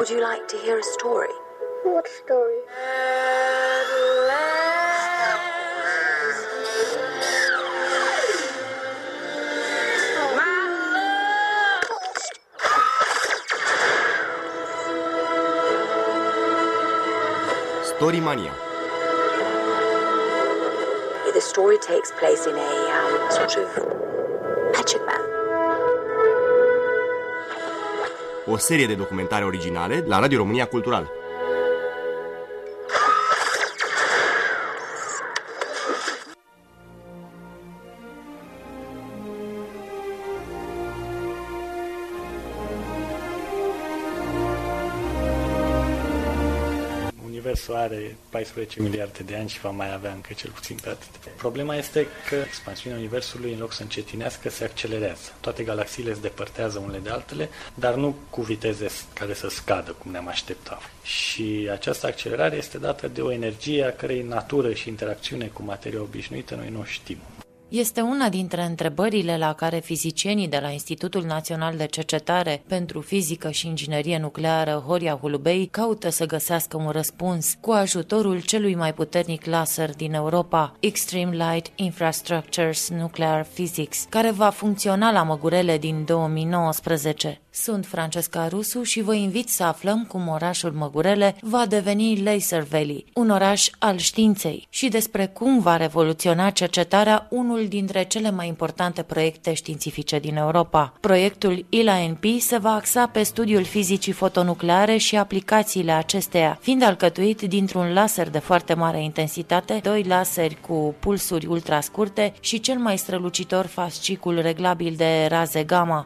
Would you like to hear a story? What story? Storymania. The story takes place in a sort of Magic Man. O serie de documentare originale la Radio România Cultural. Universul are 14 miliarde de ani și va mai avea încă cel puțin pe atât. Problema este că expansiunea Universului, în loc să încetinească, se accelerează. Toate galaxiile se depărtează unele de altele, dar nu cu viteze care să scadă, cum ne-am aștepta. Și această accelerare este dată de o energie a cărei natură și interacțiune cu materia obișnuită noi nu o știm. Este una dintre întrebările la care fizicienii de la Institutul Național de Cercetare pentru Fizică și Inginerie Nucleară Horia Hulubei caută să găsească un răspuns cu ajutorul celui mai puternic laser din Europa, Extreme Light Infrastructures Nuclear Physics, care va funcționa la Măgurele din 2019. Sunt Francesca Rusu și vă invit să aflăm cum orașul Măgurele va deveni Laser Valley, un oraș al științei, și despre cum va revoluționa cercetarea unul dintre cele mai importante proiecte științifice din Europa. Proiectul ELA-NP se va axa pe studiul fizicii fotonucleare și aplicațiile acesteia, fiind alcătuit dintr-un laser de foarte mare intensitate, 2 laseri cu pulsuri ultrascurte și cel mai strălucitor fascicul reglabil de raze gamma.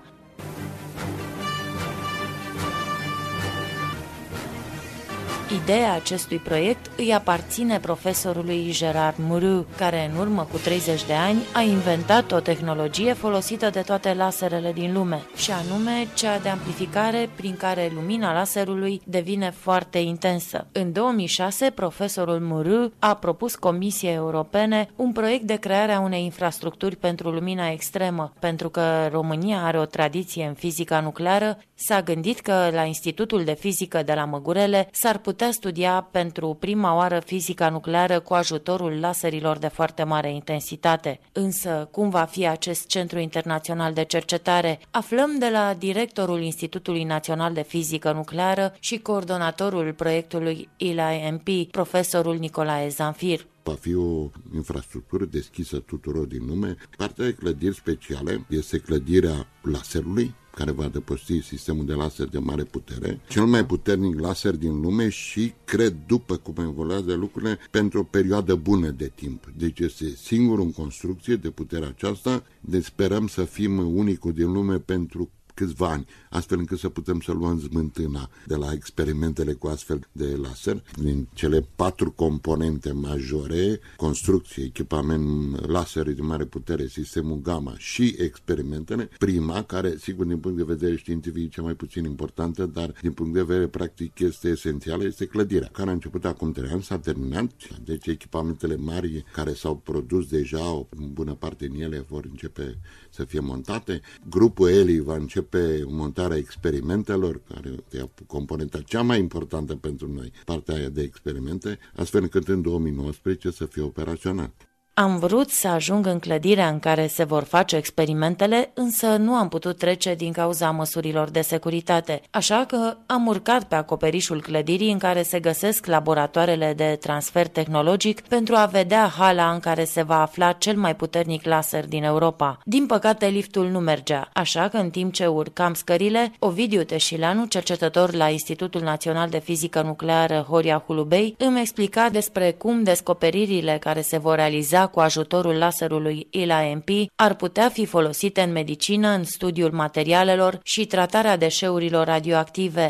Ideea acestui proiect îi aparține profesorului Gérard Mourou, care în urmă cu 30 de ani a inventat o tehnologie folosită de toate laserele din lume, și anume cea de amplificare prin care lumina laserului devine foarte intensă. În 2006, profesorul Mourou a propus Comisiei Europene un proiect de creare a unei infrastructuri pentru lumina extremă. Pentru că România are o tradiție în fizica nucleară, s-a gândit că la Institutul de Fizică de la Măgurele s-ar putea studia pentru prima oară fizica nucleară cu ajutorul laserilor de foarte mare intensitate. Însă, cum va fi acest centru internațional de cercetare? Aflăm de la directorul Institutului Național de Fizică Nucleară și coordonatorul proiectului ELA-NP, profesorul Nicolae Zanfir. Va fi o infrastructură deschisă tuturor din lume. Partea de clădiri speciale este clădirea laserului, care va depăși sistemul de laser de mare putere, cel mai puternic laser din lume și, cred, după cum evoluează lucrurile, pentru o perioadă bună de timp. Deci este singurul în construcție de puterea aceasta, deci sperăm să fim unicul din lume pentru câțiva ani, astfel încât să putem să luăm smântâna de la experimentele cu astfel de laser. Din cele 4 componente majore, construcție, echipament, lasere de mare putere, sistemul gamma și experimentele, prima, care, sigur, din punct de vedere științific e cea mai puțin importantă, dar din punct de vedere practic este esențială, este clădirea, care a început acum 3 ani, s-a terminat, deci echipamentele mari care s-au produs deja, o bună parte din ele vor începe să fie montate. Grupul ELI va începe montarea experimentelor, care e componenta cea mai importantă pentru noi, partea aia de experimente, astfel încât în 2019 să fie operațional. Am vrut să ajung în clădirea în care se vor face experimentele, însă nu am putut trece din cauza măsurilor de securitate, așa că am urcat pe acoperișul clădirii în care se găsesc laboratoarele de transfer tehnologic pentru a vedea hala în care se va afla cel mai puternic laser din Europa. Din păcate, liftul nu mergea, așa că în timp ce urcam scările, Ovidiu Teșileanu, cercetător la Institutul Național de Fizică Nucleară Horia Hulubei, îmi explica despre cum descoperirile care se vor realiza cu ajutorul laserului ELA-NP ar putea fi folosite în medicină, în studiul materialelor și tratarea deșeurilor radioactive.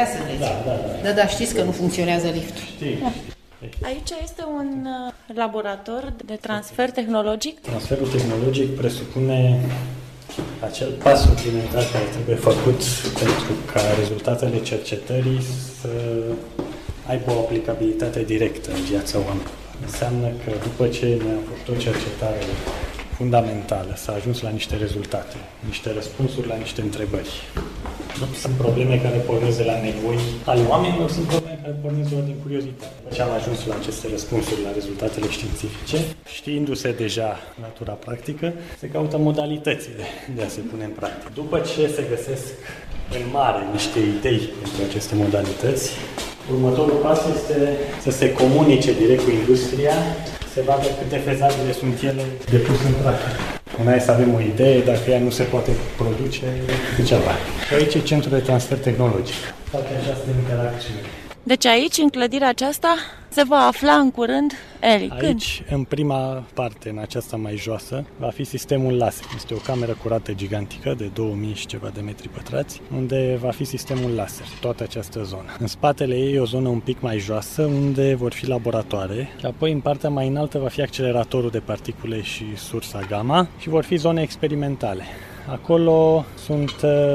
Da, știți că nu funcționează liftul. Aici este un laborator de transfer tehnologic. Transferul tehnologic presupune acel pas suplimentar care trebuie făcut pentru ca rezultatele cercetării să aibă o aplicabilitate directă în viața oamenilor. Înseamnă că după ce ne-am făcut o cercetare fundamentală, s-a ajuns la niște rezultate, niște răspunsuri la niște întrebări. Nu sunt probleme care pornesc de la nevoi ale oamenilor, sunt probleme care pornesc doar din curiozitate. După ce am ajuns la aceste răspunsuri, la rezultatele științifice, știindu-se deja natura practică, se caută modalitățile de a se pune în practică. După ce se găsesc în mare niște idei pentru aceste modalități, următorul pas este să se comunice direct cu industria, să vadă cât de fezabile sunt ele de pus în practică. Una e să avem o idee, dacă ea nu se poate produce, degeaba. Și aici e centrul de transfer tehnologic. Face această interacțiune. Deci aici, în clădirea aceasta, se va afla în curând Eli. Aici, în prima parte, în aceasta mai joasă, va fi sistemul laser. Este o cameră curată gigantică de 2000 și ceva de metri pătrați, unde va fi sistemul laser, toată această zonă. În spatele ei e o zonă un pic mai joasă, unde vor fi laboratoare, și apoi în partea mai înaltă va fi acceleratorul de particule și sursa gamma și vor fi zone experimentale. Acolo sunt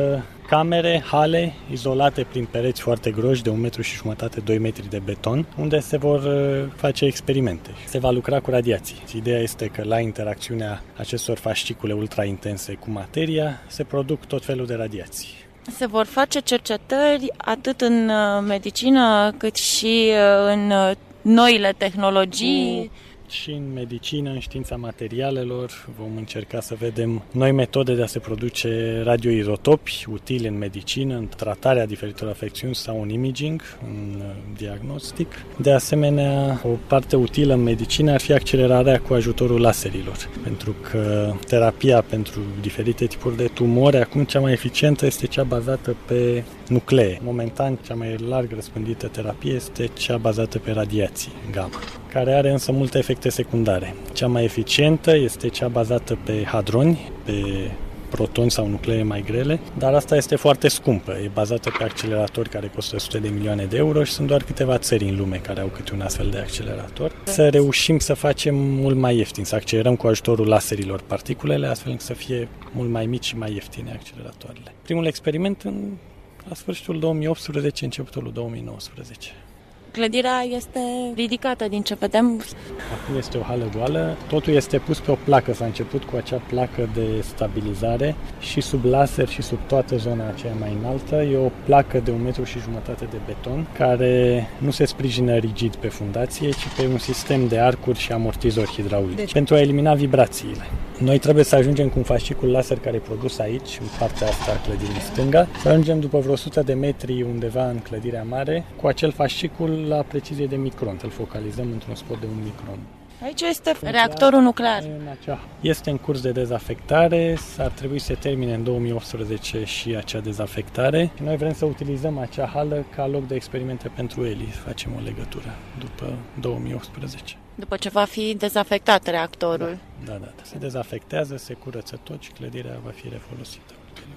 camere, hale, izolate prin pereți foarte groși de 1,5 m, 2 metri de beton, unde se vor face experimente. Se va lucra cu radiații. Ideea este că la interacțiunea acestor fascicule ultra-intense cu materia se produc tot felul de radiații. Se vor face cercetări atât în medicină cât și în noile tehnologii. Și în medicină, în știința materialelor, vom încerca să vedem noi metode de a se produce radioizotopi utili în medicină, în tratarea diferitor afecțiuni sau în imaging, în diagnostic. De asemenea, o parte utilă în medicină ar fi accelerarea cu ajutorul laserilor, pentru că terapia pentru diferite tipuri de tumori, acum cea mai eficientă este cea bazată pe nuclee. Momentan, cea mai larg răspândită terapie este cea bazată pe radiații gamma, care are însă multe efecte secundare. Cea mai eficientă este cea bazată pe hadroni, pe protoni sau nuclee mai grele, dar asta este foarte scumpă. E bazată pe acceleratori care costă sute de milioane de euro și sunt doar câteva țări în lume care au câte un astfel de accelerator. Să reușim să facem mult mai ieftin, să accelerăm cu ajutorul laserilor particulele, astfel încât să fie mult mai mici și mai ieftine acceleratoarele. Primul experiment la sfârșitul 2018, începutul 2019. Clădirea este ridicată din ce vedem. Acum este o hală goală, totul este pus pe o placă, s-a început cu acea placă de stabilizare și sub laser și sub toată zona aceea mai înaltă e o placă de 1,5 m de beton care nu se sprijină rigid pe fundație, ci pe un sistem de arcuri și amortizori hidraulici pentru a elimina vibrațiile. Noi trebuie să ajungem cu un fascicul laser care e produs aici, în partea asta a clădirii stânga, să ajungem după vreo 100 de metri undeva în clădirea mare, cu acel fascicul la precizie de micron, îl focalizăm într-un spot de 1 micron. Aici este reactorul nuclear. Este în curs de dezafectare, ar trebui să se termine în 2018 și acea dezafectare. Noi vrem să utilizăm acea hală ca loc de experimente pentru Eli, facem o legătură după 2018. După ce va fi dezafectat reactorul. Da. Se dezafectează, se curăță tot și clădirea va fi refolosită.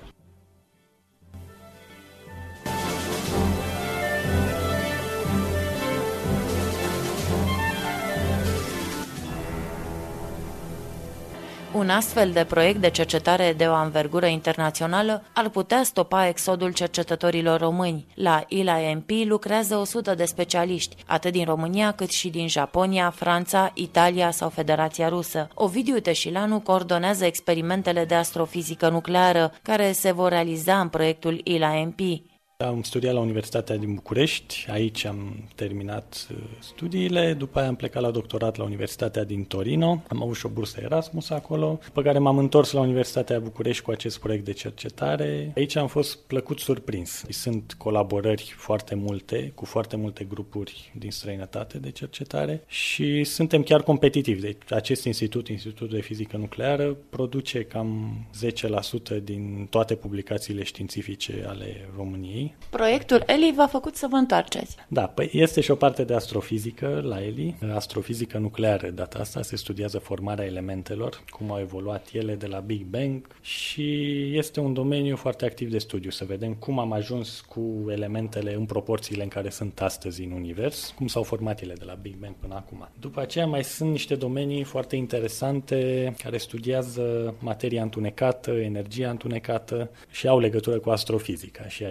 Un astfel de proiect de cercetare de o anvergură internațională ar putea stopa exodul cercetătorilor români. La ILA-MP lucrează 100 de specialiști, atât din România cât și din Japonia, Franța, Italia sau Federația Rusă. Ovidiu Teșilanu coordonează experimentele de astrofizică nucleară care se vor realiza în proiectul ILA-MP. Am studiat la Universitatea din București, aici am terminat studiile, după aia am plecat la doctorat la Universitatea din Torino, am avut și o bursă Erasmus acolo, după care m-am întors la Universitatea București cu acest proiect de cercetare. Aici am fost plăcut surprins. Sunt colaborări foarte multe, cu foarte multe grupuri din străinătate de cercetare și suntem chiar competitivi. Deci acest Institutul de Fizică Nucleară produce cam 10% din toate publicațiile științifice ale României. Proiectul Eli v-a făcut să vă întoarceți. Da, este și o parte de astrofizică la Eli, astrofizică nucleară. Data asta se studiază formarea elementelor, cum au evoluat ele de la Big Bang și este un domeniu foarte activ de studiu, să vedem cum am ajuns cu elementele în proporțiile în care sunt astăzi în univers, cum s-au format ele de la Big Bang până acum. După aceea mai sunt niște domenii foarte interesante care studiază materia întunecată, energia întunecată și au legătură cu astrofizica și acestea.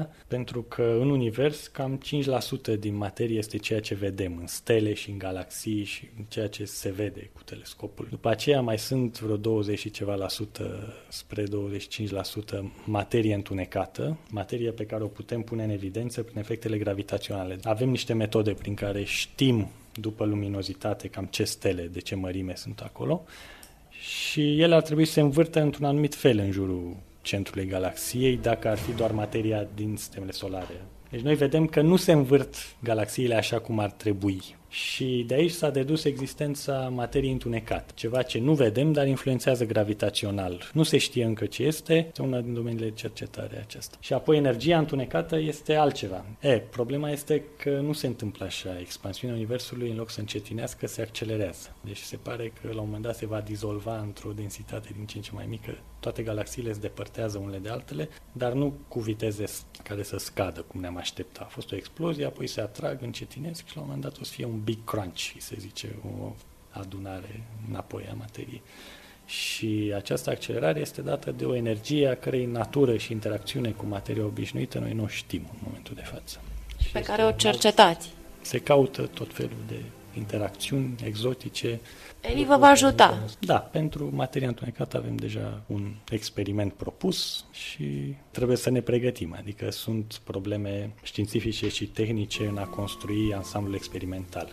materia, pentru că în univers cam 5% din materie este ceea ce vedem în stele și în galaxii și în ceea ce se vede cu telescopul. După aceea mai sunt vreo 20 și ceva la sută, spre 25% materie întunecată, materie pe care o putem pune în evidență prin efectele gravitaționale. Avem niște metode prin care știm după luminozitate cam ce stele, de ce mărime sunt acolo și ele ar trebui să se învârtă într-un anumit fel în jurul centrului galaxiei, dacă ar fi doar materia din sistemele solare. Deci noi vedem că nu se învârt galaxiile așa cum ar trebui. Și de aici s-a dedus existența materiei întunecate. Ceva ce nu vedem, dar influențează gravitațional. Nu se știe încă ce este una din domeniile de cercetare acesta. Și apoi energia întunecată este altceva. Problema este că nu se întâmplă așa. Expansiunea Universului, în loc să încetinească, se accelerează. Deci se pare că la un moment dat se va dizolva într-o densitate din ce în ce mai mică. Toate galaxiile se depărtează unele de altele, dar nu cu viteze care să scadă, cum ne-am aștepta. A fost o explozie, apoi se atrag, încetinesc și la un moment dat o să fie un big crunch, se zice, o adunare înapoi a materiei. Și această accelerare este dată de o energie a cărei natură și interacțiune cu materia obișnuită noi nu știm în momentul de față. Pe care o cercetați. Se caută tot felul de interacțiuni exotice. Eli vă va ajuta. Da, pentru materia întunecată avem deja un experiment propus și trebuie să ne pregătim. Adică sunt probleme științifice și tehnice în a construi ansamblul experimental.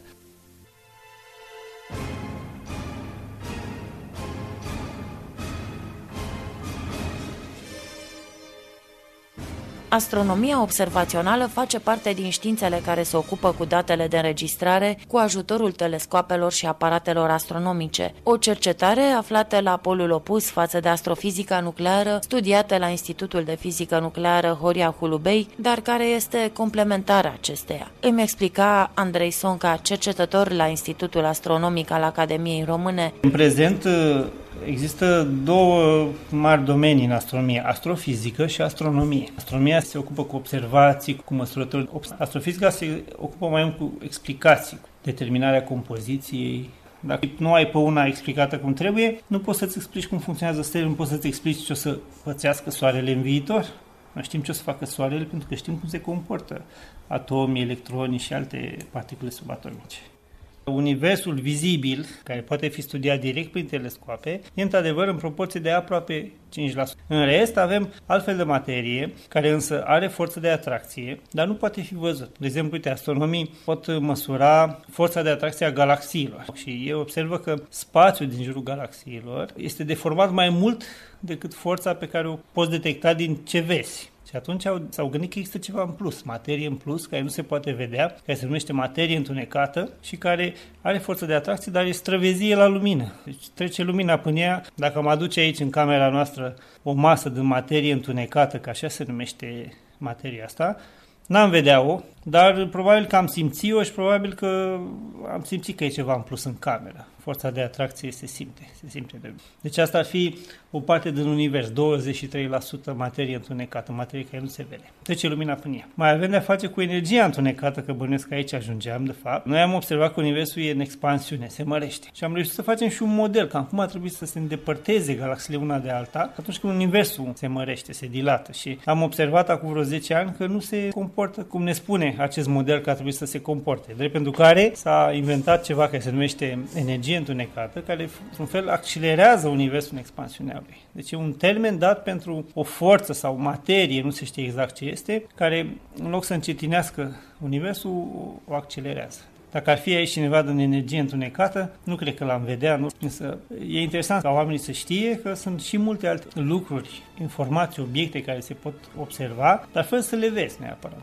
Astronomia observațională face parte din științele care se ocupă cu datele de înregistrare cu ajutorul telescoapelor și aparatelor astronomice. O cercetare aflată la polul opus față de astrofizica nucleară, studiată la Institutul de Fizică Nucleară Horia Hulubei, dar care este complementară acesteia. Îmi explica Andrei Sonca, cercetător la Institutul Astronomic al Academiei Române. În prezent există două mari domenii în astronomie, astrofizică și astronomie. Astronomia se ocupă cu observații, cu măsurători. Astrofizica se ocupă mai mult cu explicații, cu determinarea compoziției. Dacă nu ai pe una explicată cum trebuie, nu poți să-ți explici cum funcționează stelele, nu poți să-ți explici ce o să pățească Soarele în viitor. Noi știm ce o să facă Soarele pentru că știm cum se comportă atomii, electronii și alte particule subatomice. Universul vizibil, care poate fi studiat direct prin telescoape, e într-adevăr în proporție de aproape 5%. În rest avem altfel de materie, care însă are forță de atracție, dar nu poate fi văzut. De exemplu, uite, astronomii pot măsura forța de atracție a galaxiilor și ei observă că spațiul din jurul galaxiilor este deformat mai mult decât forța pe care o poți detecta din ce vezi. Și atunci s-au gândit că există ceva în plus, materie în plus, care nu se poate vedea, care se numește materie întunecată și care are forță de atracție, dar e străvezie la lumină. Deci trece lumina până ea. Dacă am aduce aici în camera noastră o masă de materie întunecată, că așa se numește materia asta, n-am vedea-o, dar probabil că am simțit-o și probabil că am simțit că e ceva în plus în cameră. Forța de atracție se simte de. Deci asta ar fi o parte din univers, 23% materie întunecată, materie care nu se vede. Trece lumina până ea. Mai avem de-a face cu energia întunecată, că bănuiesc că aici ajungeam, de fapt. Noi am observat că universul e în expansiune, se mărește. Și am reușit să facem și un model, cam cum ar trebui să se îndepărteze galaxiile una de alta, atunci când universul se mărește, se dilată. Și am observat acum vreo 10 ani că nu se comportă cum ne spune acest model că ar trebui să se comporte. Drept pentru care s-a inventat ceva care se numește energie întunecată, care, într-un fel, accelerează universul în expansiunea lui. Deci e un termen dat pentru o forță sau materie, nu se știe exact ce este, care, în loc să încetinească universul, o accelerează. Dacă ar fi aici cineva din energie întunecată, nu cred că l-am vedea, nu. Însă e interesant ca oamenii să știe că sunt și multe alte lucruri, informații, obiecte care se pot observa, dar fără să le vezi neapărat.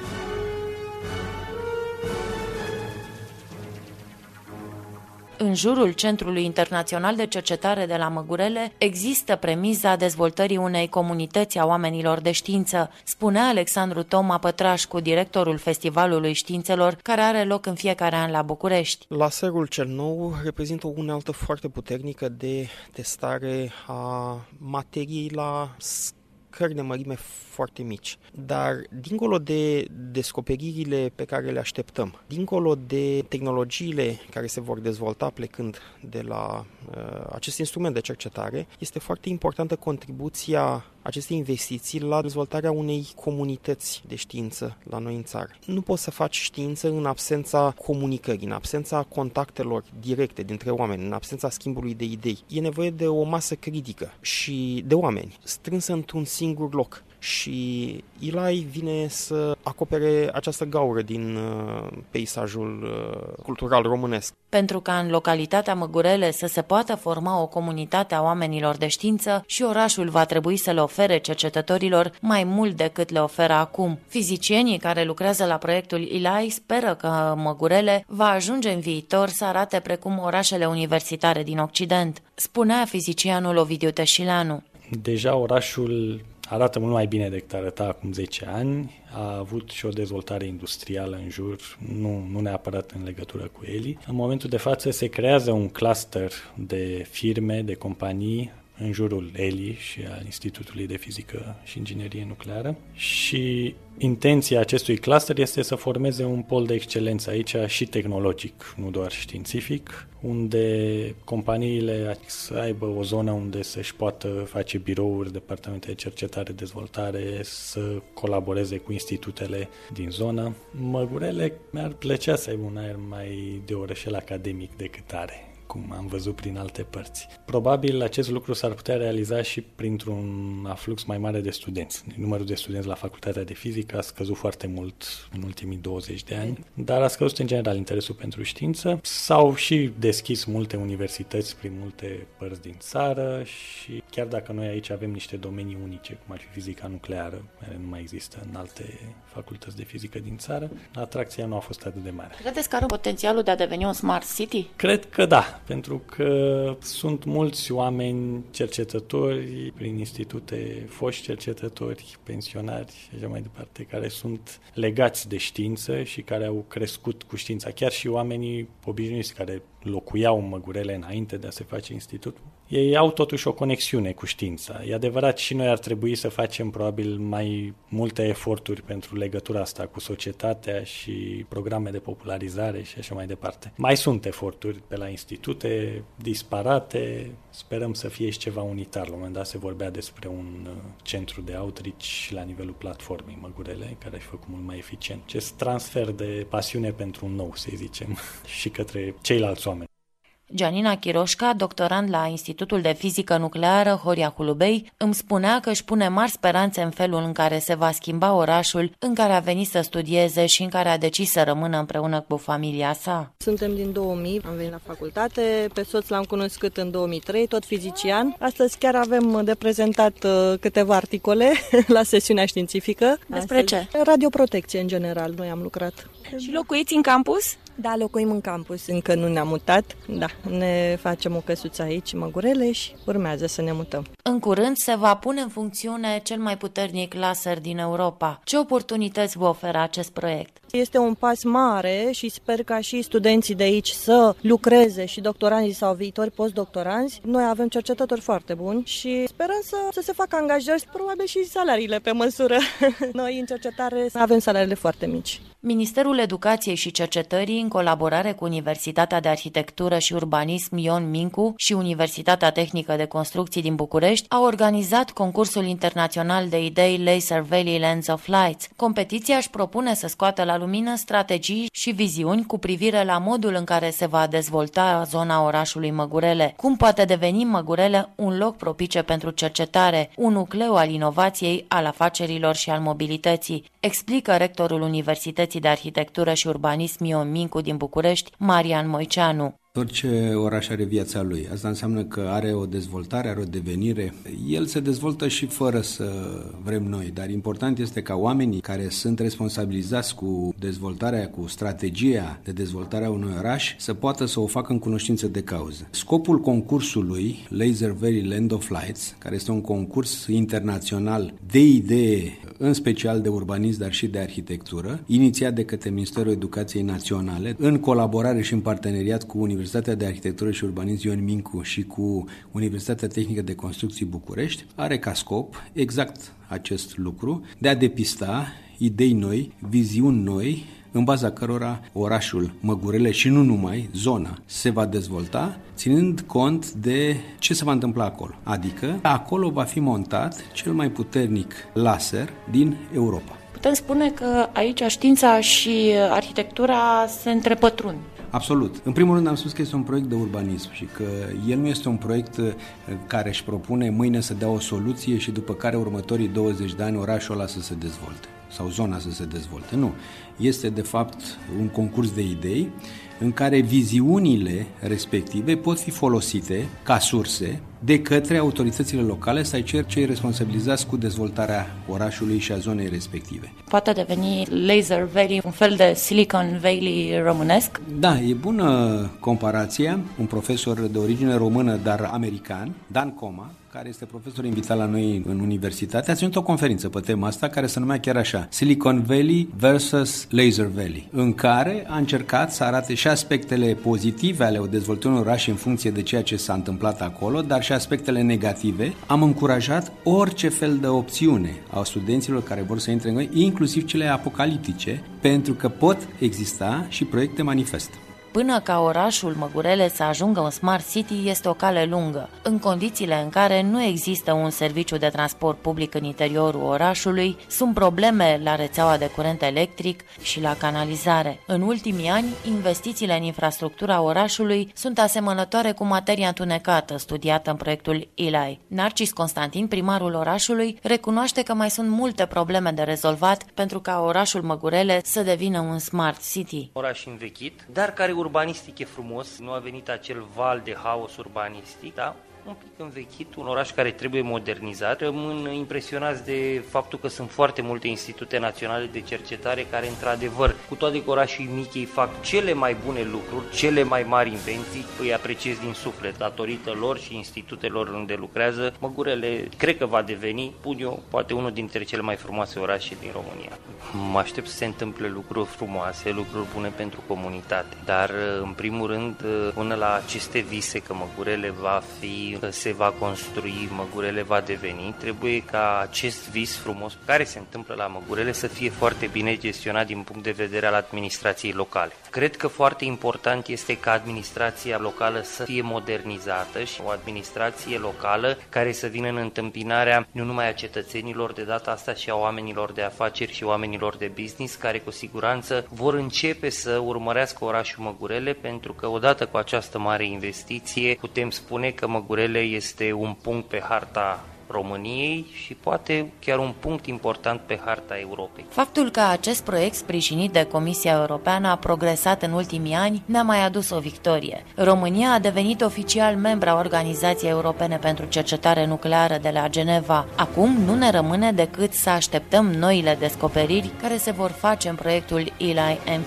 În jurul Centrului Internațional de Cercetare de la Măgurele există premiza dezvoltării unei comunități a oamenilor de știință, spunea Alexandru Toma Pătrașcu, directorul Festivalului Științelor, care are loc în fiecare an la București. Laserul cel nou reprezintă o unealtă foarte puternică de testare a materiei la scări de mărime foarte mici. Dar dincolo de descoperirile pe care le așteptăm, dincolo de tehnologiile care se vor dezvolta plecând de la acest instrument de cercetare, este foarte importantă contribuția aceste investiții la dezvoltarea unei comunități de știință la noi în țară. Nu poți să faci știință în absența comunicării, în absența contactelor directe dintre oameni, în absența schimbului de idei. E nevoie de o masă critică și de oameni strânsă într-un singur loc. Și Eli vine să acopere această gaură din peisajul cultural românesc. Pentru ca în localitatea Măgurele să se poată forma o comunitate a oamenilor de știință, și orașul va trebui să le ofere cercetătorilor mai mult decât le oferă acum. Fizicienii care lucrează la proiectul Eli speră că Măgurele va ajunge în viitor să arate precum orașele universitare din Occident, spunea fizicianul Ovidiu Teșileanu. Deja orașul arată mult mai bine decât arăta acum 10 ani, a avut și o dezvoltare industrială în jur, nu neapărat în legătură cu Eli. În momentul de față se creează un cluster de firme, de companii în jurul Eli și al Institutului de Fizică și Inginerie Nucleară și intenția acestui cluster este să formeze un pol de excelență aici și tehnologic, nu doar științific, unde companiile să aibă o zonă unde să-și poată face birouri, departamente de cercetare, dezvoltare, să colaboreze cu institutele din zonă. Măgurele mi-ar plăcea să aibă un aer mai de orășel academic decât are, cum am văzut prin alte părți. Probabil acest lucru s-ar putea realiza și printr-un aflux mai mare de studenți. Numărul de studenți la Facultatea de Fizică a scăzut foarte mult în ultimii 20 de ani, dar a scăzut în general interesul pentru știință. S-au și deschis multe universități prin multe părți din țară și chiar dacă noi aici avem niște domenii unice, cum ar fi fizica nucleară, care nu mai există în alte facultăți de fizică din țară, atracția nu a fost atât de mare. Credeți că are potențialul de a deveni un smart city? Cred că da, pentru că sunt mulți oameni cercetători prin institute, foști cercetători, pensionari și așa mai departe, care sunt legați de știință și care au crescut cu știința. Chiar și oamenii obișnuiți care locuiau în Măgurele înainte de a se face institut, ei au totuși o conexiune cu știința. E adevărat, și noi ar trebui să facem probabil mai multe eforturi pentru legătura asta cu societatea și programe de popularizare și așa mai departe. Mai sunt eforturi pe la institute disparate, sperăm să fie și ceva unitar. La un moment dat se vorbea despre un centru de outreach la nivelul platformei Măgurele, care a făcut mult mai eficient. Acest transfer de pasiune pentru un nou, să zicem, și către ceilalți oameni. Gianina Chiroșca, doctorand la Institutul de Fizică Nucleară Horia Hulubei, îmi spunea că își pune mari speranțe în felul în care se va schimba orașul în care a venit să studieze și în care a decis să rămână împreună cu familia sa. Suntem din 2000, am venit la facultate, pe soț l-am cunoscut în 2003, tot fizician. Astăzi chiar avem de prezentat câteva articole la sesiunea științifică. Despre ce? Radioprotecție în general, noi am lucrat. Și locuiți în campus? Da, locuim în campus, încă nu ne-am mutat. Da, ne facem o căsuță aici, Măgurele, și urmează să ne mutăm. În curând se va pune în funcțiune cel mai puternic laser din Europa. Ce oportunități vă oferă acest proiect? Este un pas mare și sper ca și studenții de aici să lucreze, și doctoranzii sau viitori postdoctoranzi. Noi avem cercetători foarte buni și sperăm să se facă angajări, probabil și salariile pe măsură. Noi în cercetare avem salariile foarte mici. Ministerul Educației și Cercetării, în colaborare cu Universitatea de Arhitectură și Urbanism Ion Mincu și Universitatea Tehnică de Construcții din București, a organizat concursul internațional de idei Laser Valley Lens of Lights. Competiția își propune să scoată la lumină strategii și viziuni cu privire la modul în care se va dezvolta zona orașului Măgurele. Cum poate deveni Măgurele un loc propice pentru cercetare, un nucleu al inovației, al afacerilor și al mobilității, explică rectorul Universității de Arhitectură și Urbanism Ion Mincu din București, Marian Moiceanu. Orice oraș are viața lui. Asta înseamnă că are o dezvoltare, are o devenire. El se dezvoltă și fără să vrem noi, dar important este ca oamenii care sunt responsabilizați cu dezvoltarea, cu strategia de dezvoltare a unui oraș, să poată să o facă în cunoștință de cauză. Scopul concursului Laser Valley Land of Lights, care este un concurs internațional de idee, în special de urbanism, dar și de arhitectură, inițiat de către Ministerul Educației Naționale, în colaborare și în parteneriat cu Universitatea de Arhitectură și Urbanism Ion Mincu și cu Universitatea Tehnică de Construcții București, are ca scop exact acest lucru, de a depista idei noi, viziuni noi, în baza cărora orașul Măgurele și nu numai, zona, se va dezvolta, ținând cont de ce se va întâmpla acolo. Adică, acolo va fi montat cel mai puternic laser din Europa. Putem spune că aici știința și arhitectura se întrepătrund. Absolut. În primul rând am spus că este un proiect de urbanism și că el nu este un proiect care își propune mâine să dea o soluție și după care următorii 20 de ani orașul ăla să se dezvolte sau zona să se dezvolte. Nu. Este de fapt un concurs de idei în care viziunile respective pot fi folosite ca surse de către autoritățile locale sau cei responsabilizați cu dezvoltarea orașului și a zonei respective. Poate deveni Laser Valley un fel de Silicon Valley românesc? Da, e bună comparația. Un profesor de origine română, dar american, Dan Coma, care este profesor invitat la noi în universitate, a ținut o conferință pe tema asta care se numea chiar așa, Silicon Valley versus Laser Valley, în care a încercat să arate și aspectele pozitive ale dezvoltării unui oraș în funcție de ceea ce s-a întâmplat acolo, dar și aspectele negative. Am încurajat orice fel de opțiune a studenților care vor să intre în noi, inclusiv cele apocaliptice, pentru că pot exista și proiecte manifest. Până ca orașul Măgurele să ajungă un smart city este o cale lungă, în condițiile în care nu există un serviciu de transport public în interiorul orașului, sunt probleme la rețeaua de curent electric și la canalizare. În ultimii ani, investițiile în infrastructura orașului sunt asemănătoare cu materia întunecată studiată în proiectul ELI. Narcis Constantin, primarul orașului, recunoaște că mai sunt multe probleme de rezolvat pentru ca orașul Măgurele să devină un smart city. Oraș învechit, dar care urbanistic e frumos, nu a venit acel val de haos urbanistic, da? Un pic învechit, un oraș care trebuie modernizat. Rămân impresionați de faptul că sunt foarte multe institute naționale de cercetare care, într-adevăr, cu toate că orașii mici ei fac cele mai bune lucruri, cele mai mari invenții, îi apreciez din suflet, datorită lor și institutelor unde lucrează. Măgurele, cred că va deveni, pun eu, poate unul dintre cele mai frumoase orașe din România. Mă aștept să se întâmple lucruri frumoase, lucruri bune pentru comunitate, dar, în primul rând, până la aceste vise că Măgurele se va construi, Măgurele va deveni, trebuie ca acest vis frumos care se întâmplă la Măgurele să fie foarte bine gestionat din punct de vedere al administrației locale. Cred că foarte important este ca administrația locală să fie modernizată și o administrație locală care să vină în întâmpinarea nu numai a cetățenilor de data asta și a oamenilor de afaceri și oamenilor de business care cu siguranță vor începe să urmărească orașul Măgurele, pentru că odată cu această mare investiție putem spune că Măgurele este un punct pe harta României și poate chiar un punct important pe harta Europei. Faptul că acest proiect sprijinit de Comisia Europeană a progresat în ultimii ani ne-a mai adus o victorie. România a devenit oficial membra Organizației Europene pentru Cercetare Nucleară de la Geneva. Acum nu ne rămâne decât să așteptăm noile descoperiri care se vor face în proiectul ELI-MP.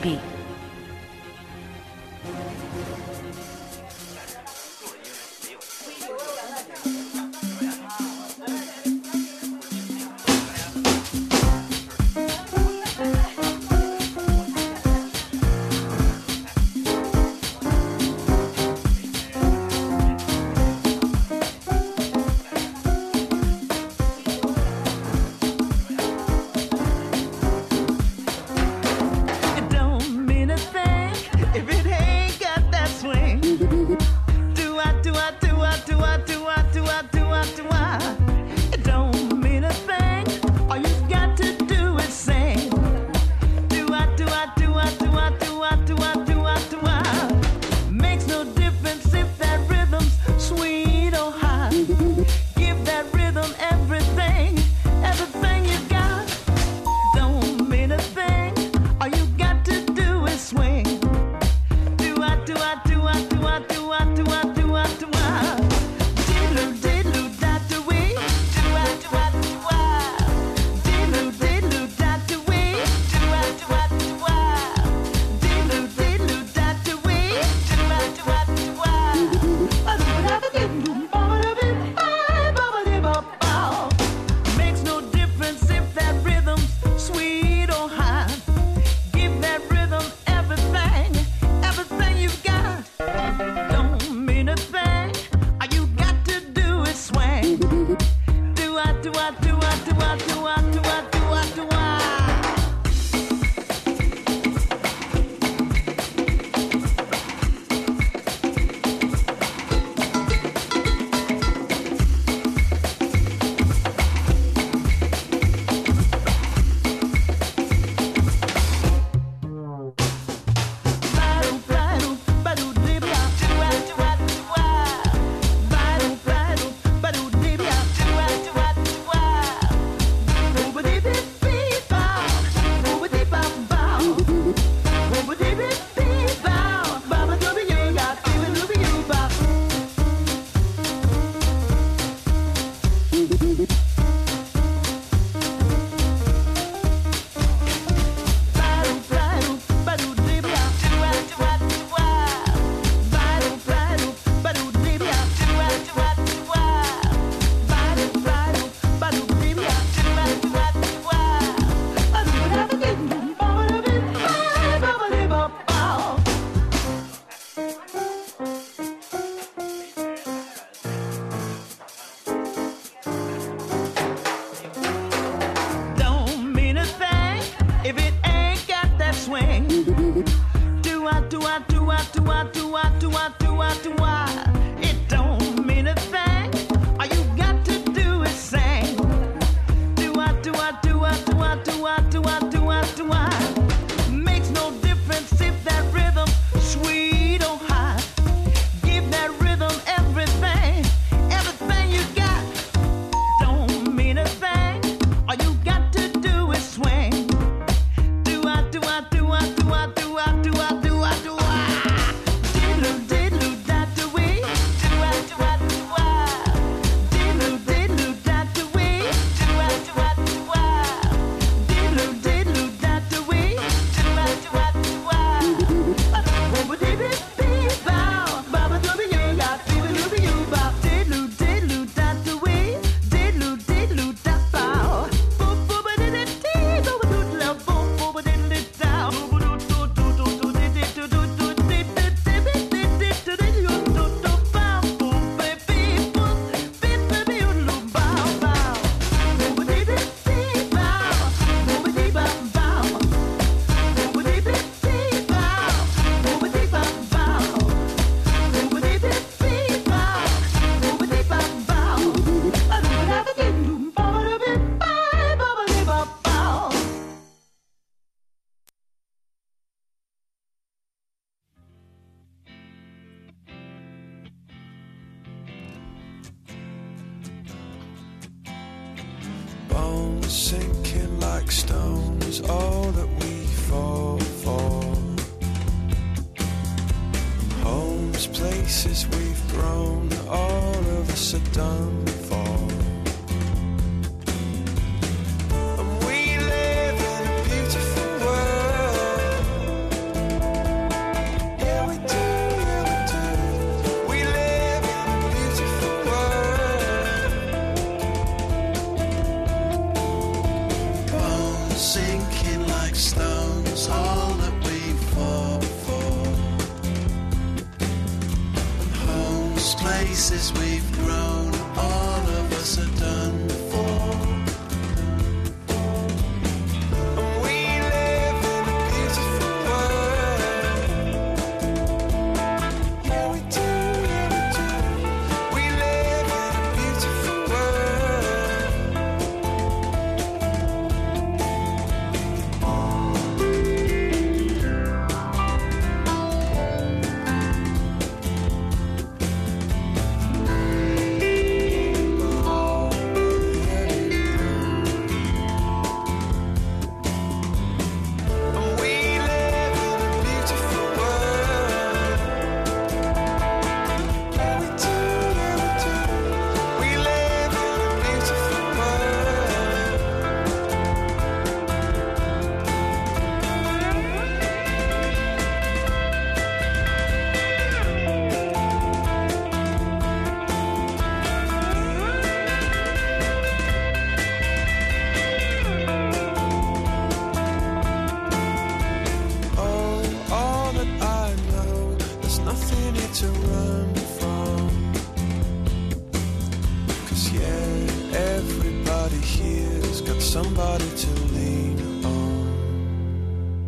Bones sinking like stones, all that we fall for. Homes, places we've grown, all of us are done for. Places we've grown, all of us are done for. And we live in a beautiful world. Yeah, we do, yeah, we do. We live in a beautiful to run from. 'Cause yeah, everybody here's got somebody to